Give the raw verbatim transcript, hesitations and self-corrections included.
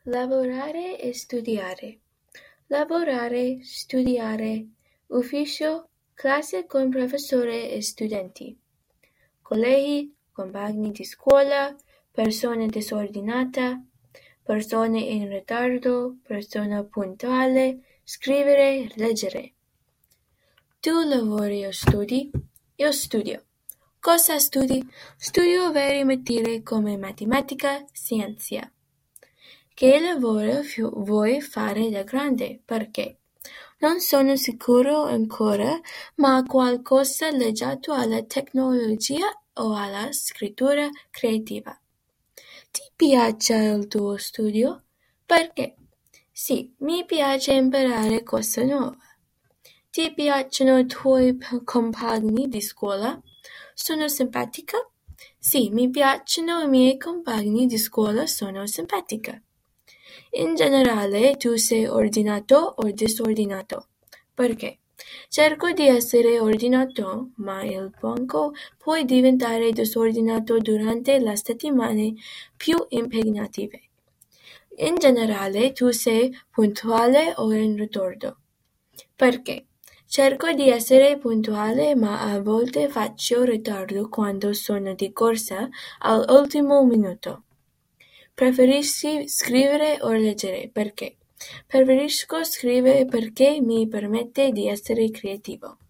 Lavorare e studiare. Lavorare, studiare, ufficio, classe con professore e studenti. Colleghi, compagni di scuola, persone disordinata, persone in ritardo, persona puntuale, scrivere, leggere. Tu lavori o studi? Io studio. Cosa studi? Studio vari materie come matematica, scienza. Che lavoro vuoi fare da grande? Perché? Non sono sicuro ancora, ma qualcosa legato alla tecnologia o alla scrittura creativa. Ti piace il tuo studio? Perché? Sì, mi piace imparare cose nuove. Ti piacciono i tuoi compagni di scuola? Sono simpatica? Sì, mi piacciono i miei compagni di scuola, sono simpatica. In generale, tu sei ordinato o disordinato? Perché? Cerco di essere ordinato, ma il banco può diventare disordinato durante le settimane più impegnative. In generale, tu sei puntuale o in ritardo? Perché? Cerco di essere puntuale, ma a volte faccio ritardo quando sono di corsa all'ultimo minuto. Preferisci scrivere o leggere? Perché? Preferisco scrivere perché mi permette di essere creativo.